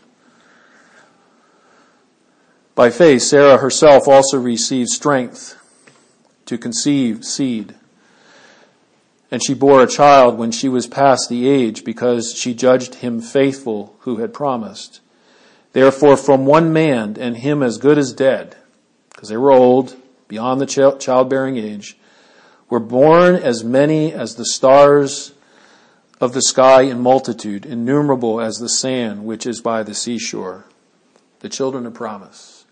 Speaker 1: By faith, Sarah herself also received strength to conceive seed. And she bore a child when she was past the age, because she judged him faithful who had promised. Therefore, from one man, and him as good as dead, because they were old, beyond the ch- childbearing age, were born as many as the stars of the sky in multitude, innumerable as the sand which is by the seashore, the children of promise.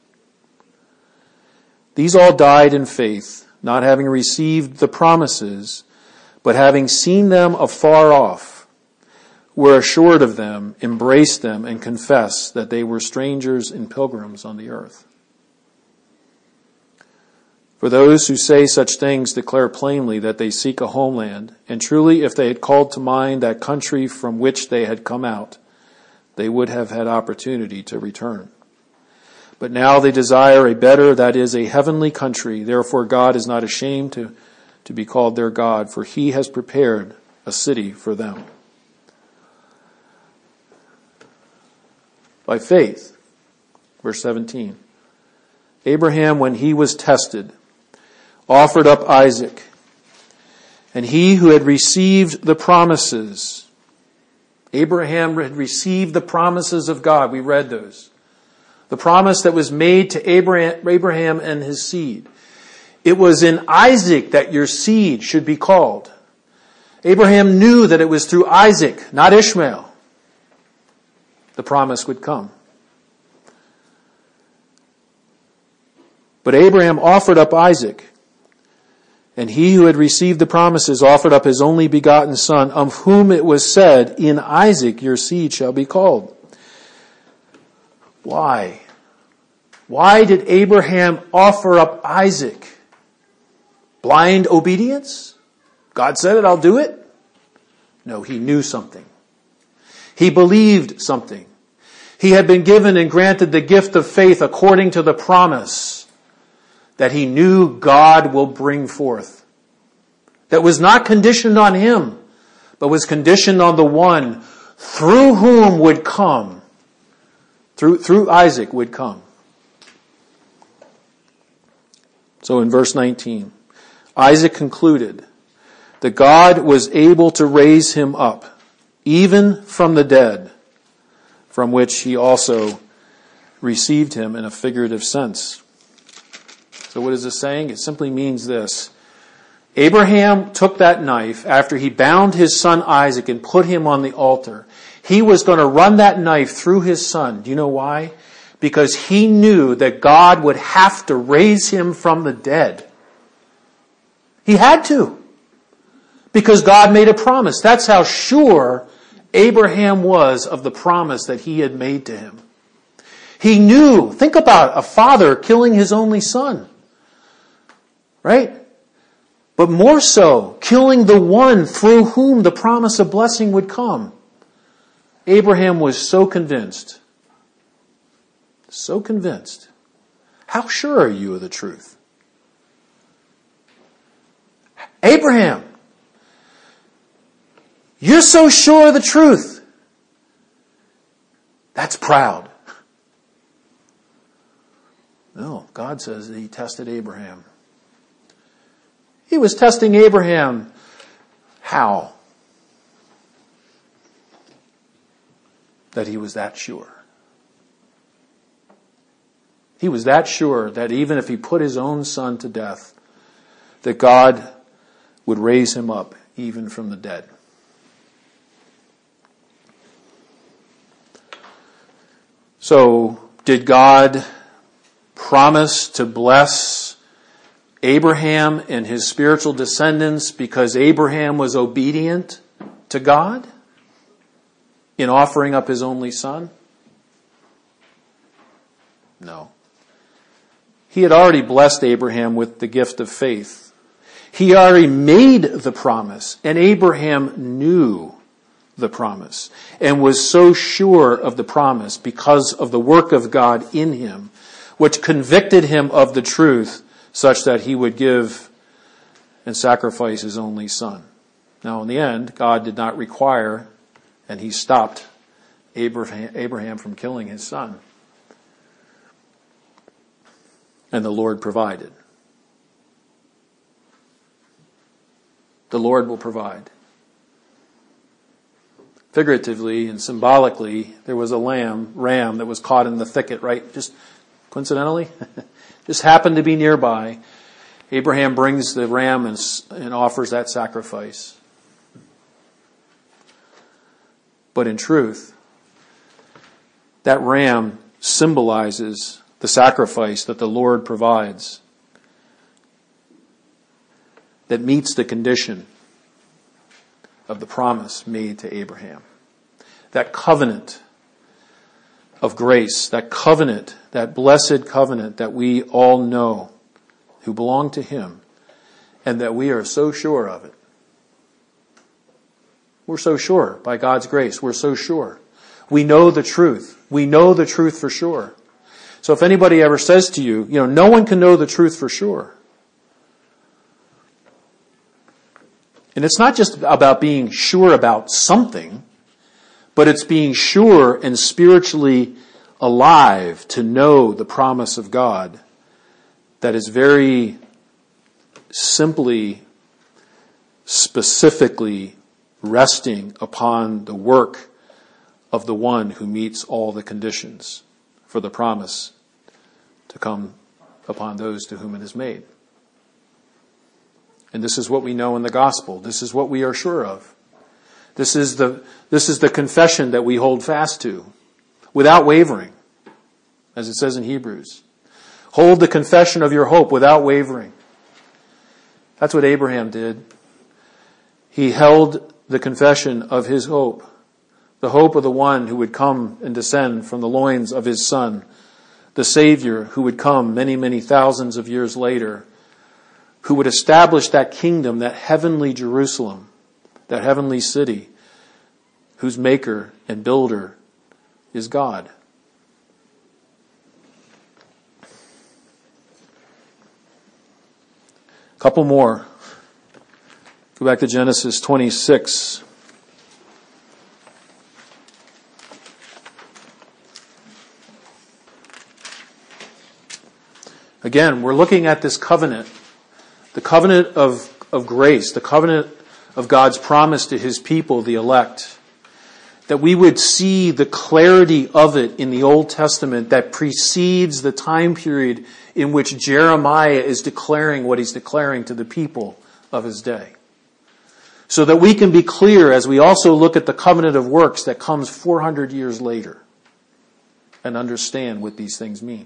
Speaker 1: These all died in faith, not having received the promises, but having seen them afar off, were assured of them, embraced them, and confessed that they were strangers and pilgrims on the earth. For those who say such things declare plainly that they seek a homeland, and truly if they had called to mind that country from which they had come out, they would have had opportunity to return. But now they desire a better, that is, a heavenly country. Therefore God is not ashamed to to be called their God, for he has prepared a city for them. By faith, verse seventeen, Abraham, when he was tested, offered up Isaac, and he who had received the promises, Abraham had received the promises of God. We read those. The promise that was made to Abraham, Abraham and his seed. It was in Isaac that your seed should be called. Abraham knew that it was through Isaac, not Ishmael, the promise would come. But Abraham offered up Isaac, and he who had received the promises offered up his only begotten son, of whom it was said, in Isaac your seed shall be called. Why? Why did Abraham offer up Isaac? Blind obedience? God said it, I'll do it? No, he knew something. He believed something. He had been given and granted the gift of faith according to the promise that he knew God will bring forth. That was not conditioned on him, but was conditioned on the one through whom would come, through, through Isaac would come. So in verse nineteen, Isaac concluded that God was able to raise him up, even from the dead, from which he also received him in a figurative sense. So what is this saying? It simply means this. Abraham took that knife after he bound his son Isaac and put him on the altar. He was going to run that knife through his son. Do you know why? Because he knew that God would have to raise him from the dead. He had to. Because God made a promise. That's how sure Abraham was of the promise that he had made to him. He knew, think about a father killing his only son. Right? But more so, killing the one through whom the promise of blessing would come. Abraham was so convinced. So convinced. How sure are you of the truth? Abraham, you're so sure of the truth. That's proud. No, God says that he tested Abraham. He was testing Abraham. How? That he was that sure. He was that sure that even if he put his own son to death, that God would raise him up even from the dead. So, did God promise to bless Abraham and his spiritual descendants because Abraham was obedient to God in offering up his only son? No. He had already blessed Abraham with the gift of faith. He already made the promise, and Abraham knew the promise and was so sure of the promise because of the work of God in him, which convicted him of the truth such that he would give and sacrifice his only son. Now, in the end, God did not require, and he stopped Abraham, Abraham from killing his son. And the Lord provided. The Lord will provide. Figuratively and symbolically, there was a lamb, ram that was caught in the thicket, right? Just coincidentally, just happened to be nearby. Abraham brings the ram and, and offers that sacrifice. But in truth, that ram symbolizes the sacrifice that the Lord provides that meets the condition of the promise made to Abraham. That covenant of grace, that covenant, that blessed covenant that we all know who belong to him and that we are so sure of it. We're so sure by God's grace. We're so sure. We know the truth. We know the truth for sure. So if anybody ever says to you, you know, no one can know the truth for sure. And it's not just about being sure about something, but it's being sure and spiritually alive to know the promise of God that is very simply, specifically resting upon the work of the one who meets all the conditions for the promise to come upon those to whom it is made. And this is what we know in the gospel. This is what we are sure of. This is the, this is the confession that we hold fast to without wavering, as it says in Hebrews. Hold the confession of your hope without wavering. That's what Abraham did. He held the confession of his hope, the hope of the one who would come and descend from the loins of his son, the Savior who would come many, many thousands of years later, who would establish that kingdom, that heavenly Jerusalem, that heavenly city, whose maker and builder is God. A couple more. Go back to Genesis twenty-six. Again, we're looking at this covenant. The covenant of, of grace, the covenant of God's promise to his people, the elect. That we would see the clarity of it in the Old Testament that precedes the time period in which Jeremiah is declaring what he's declaring to the people of his day. So that we can be clear as we also look at the covenant of works that comes four hundred years later and understand what these things mean.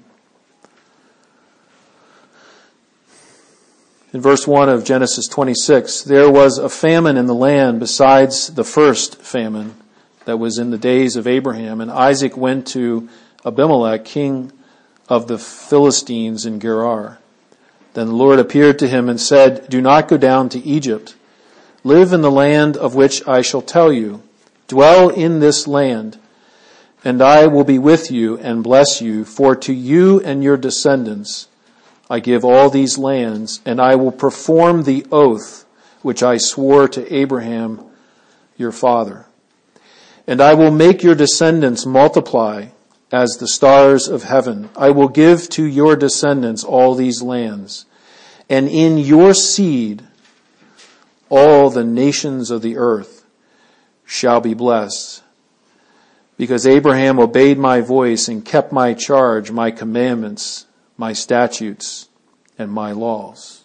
Speaker 1: In verse one of Genesis twenty-six, there was a famine in the land besides the first famine that was in the days of Abraham. And Isaac went to Abimelech, king of the Philistines in Gerar. Then the Lord appeared to him and said, do not go down to Egypt. Live in the land of which I shall tell you. Dwell in this land, and I will be with you and bless you. For to you and your descendants I give all these lands, and I will perform the oath which I swore to Abraham your father. And I will make your descendants multiply as the stars of heaven. I will give to your descendants all these lands, and in your seed all the nations of the earth shall be blessed, because Abraham obeyed my voice and kept my charge, my commandments, my statutes, and my laws.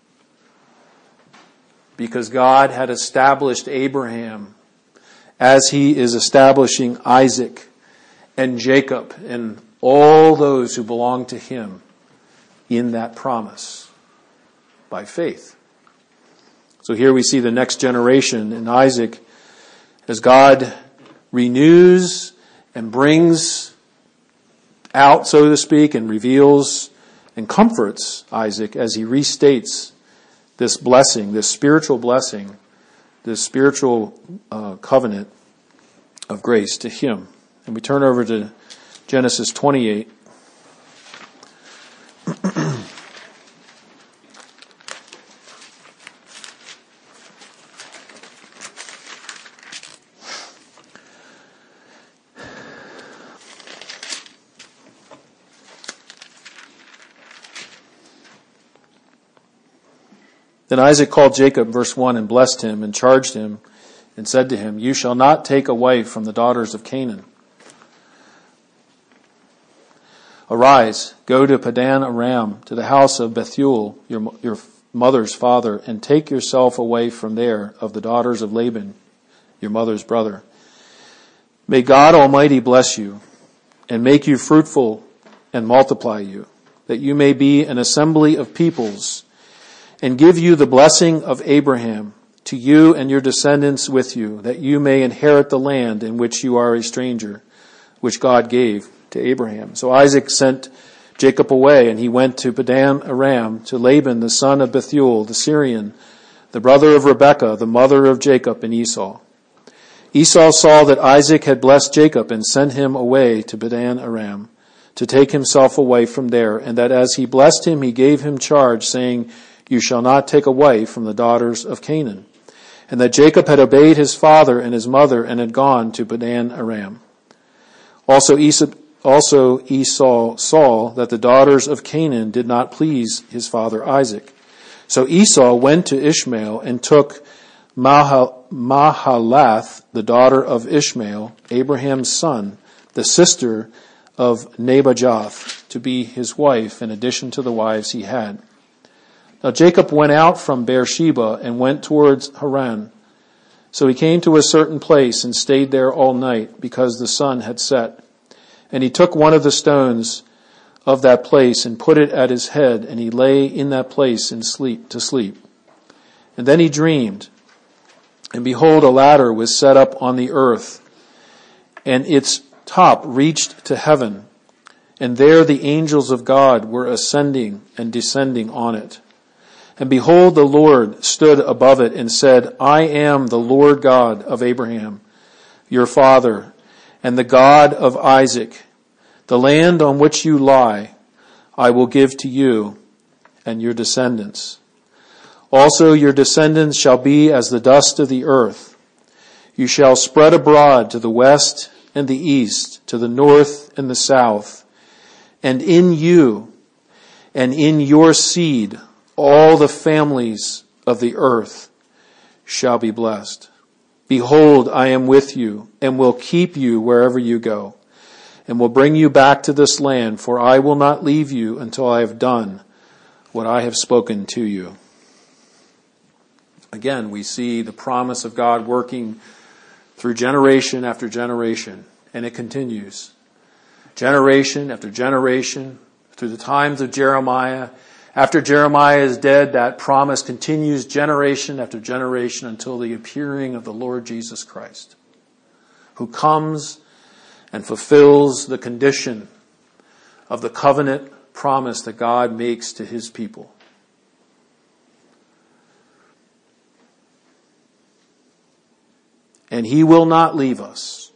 Speaker 1: Because God had established Abraham as he is establishing Isaac and Jacob and all those who belong to him in that promise by faith. So here we see the next generation in Isaac as God renews and brings out, so to speak, and reveals and comforts Isaac as he restates this blessing, this spiritual blessing, this spiritual uh, covenant of grace to him. And we turn over to Genesis twenty-eight. Then Isaac called Jacob, verse one, and blessed him and charged him and said to him, you shall not take a wife from the daughters of Canaan. Arise, go to Padan Aram, to the house of Bethuel, your, your mother's father, and take yourself away from there of the daughters of Laban, your mother's brother. May God Almighty bless you and make you fruitful and multiply you, that you may be an assembly of peoples, and give you the blessing of Abraham to you and your descendants with you, that you may inherit the land in which you are a stranger, which God gave to Abraham. So Isaac sent Jacob away, and he went to Padan Aram, to Laban the son of Bethuel, the Syrian, the brother of Rebekah, the mother of Jacob and Esau. Esau saw that Isaac had blessed Jacob and sent him away to Padan Aram to take himself away from there, and that as he blessed him, he gave him charge, saying, you shall not take a wife from the daughters of Canaan. And that Jacob had obeyed his father and his mother and had gone to Padan Aram. Also Esau, also Esau saw that the daughters of Canaan did not please his father Isaac. So Esau went to Ishmael and took Mahal, Mahalath, the daughter of Ishmael, Abraham's son, the sister of Nebajoth, to be his wife in addition to the wives he had. Now Jacob went out from Beersheba and went towards Haran. So he came to a certain place and stayed there all night, because the sun had set. And he took one of the stones of that place and put it at his head, and he lay in that place in sleep to sleep. And then he dreamed, and behold, a ladder was set up on the earth, and its top reached to heaven, and there the angels of God were ascending and descending on it. And behold, the Lord stood above it and said, I am the Lord God of Abraham, your father, and the God of Isaac. The land on which you lie, I will give to you and your descendants. Also your descendants shall be as the dust of the earth. You shall spread abroad to the west and the east, to the north and the south. And in you and in your seed, all the families of the earth shall be blessed. Behold, I am with you and will keep you wherever you go, and will bring you back to this land, for I will not leave you until I have done what I have spoken to you. Again, we see the promise of God working through generation after generation, and it continues. Generation after generation, through the times of Jeremiah. After Jeremiah is dead, that promise continues generation after generation until the appearing of the Lord Jesus Christ, who comes and fulfills the condition of the covenant promise that God makes to his people. And he will not leave us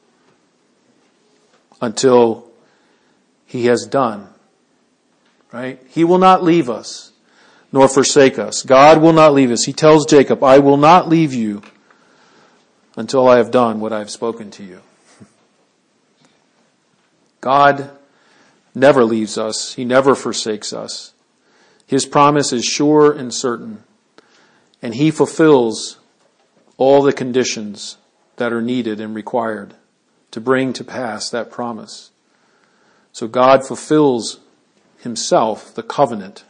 Speaker 1: until he has done. Right? He will not leave us, nor forsake us. God will not leave us. He tells Jacob, I will not leave you until I have done what I have spoken to you. God never leaves us. He never forsakes us. His promise is sure and certain, and he fulfills all the conditions that are needed and required to bring to pass that promise. So God fulfills himself the covenant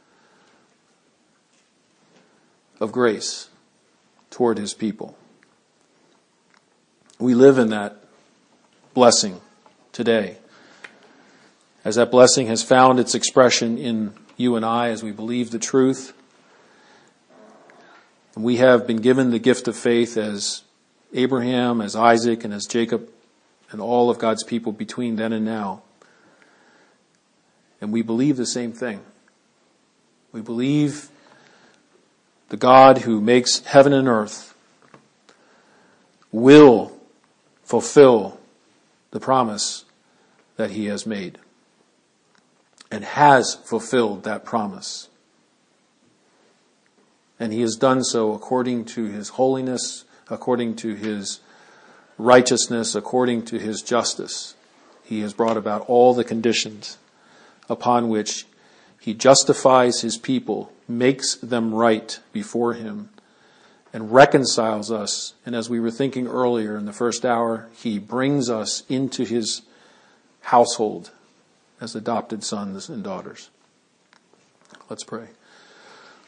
Speaker 1: of grace toward his people. We live in that blessing today, as that blessing has found its expression in you and I as we believe the truth. And we have been given the gift of faith as Abraham, as Isaac, and as Jacob, and all of God's people between then and now. And we believe the same thing. We believe the God who makes heaven and earth will fulfill the promise that he has made, and has fulfilled that promise. And he has done so according to his holiness, according to his righteousness, according to his justice. He has brought about all the conditions upon which he justifies his people, makes them right before him, and reconciles us. And as we were thinking earlier in the first hour, he brings us into his household as adopted sons and daughters. Let's pray.